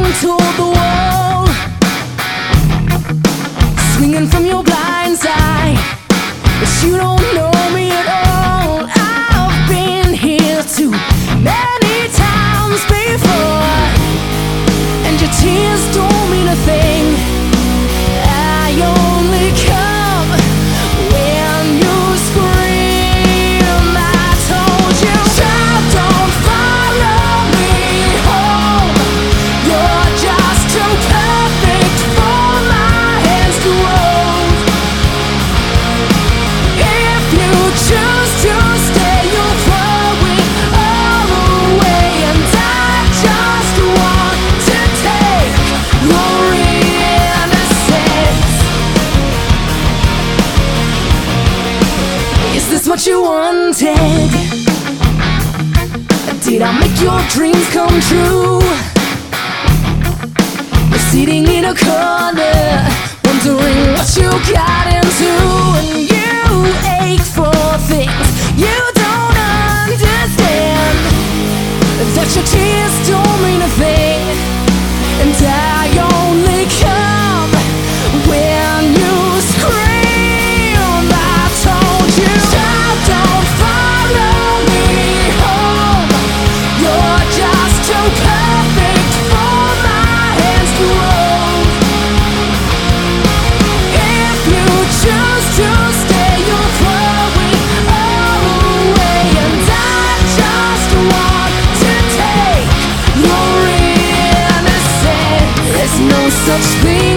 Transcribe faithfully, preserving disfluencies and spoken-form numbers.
backing toward the wall, swinging from your blind side, but you don't know me at all. I've been here too many times before, and your tears don't mean a thing. I only come when you scream. I told you, child, don't follow me home. You're just too perfect for my hands to hold. If you choose to stay, you'll throw it all away, and I just want to take your innocence. Is this what you wanted? Did I make your dreams come true? You're sitting in a corner, wondering what you got into, and you ache for things you don't understand. That your tears don't mean a thing, and I only come when you scream. I told you, child, don't follow me home. You're just too perfect for my hands to hold. If you choose to stay, you'll throw it all away, and I just want to take your innocence. There's no such thing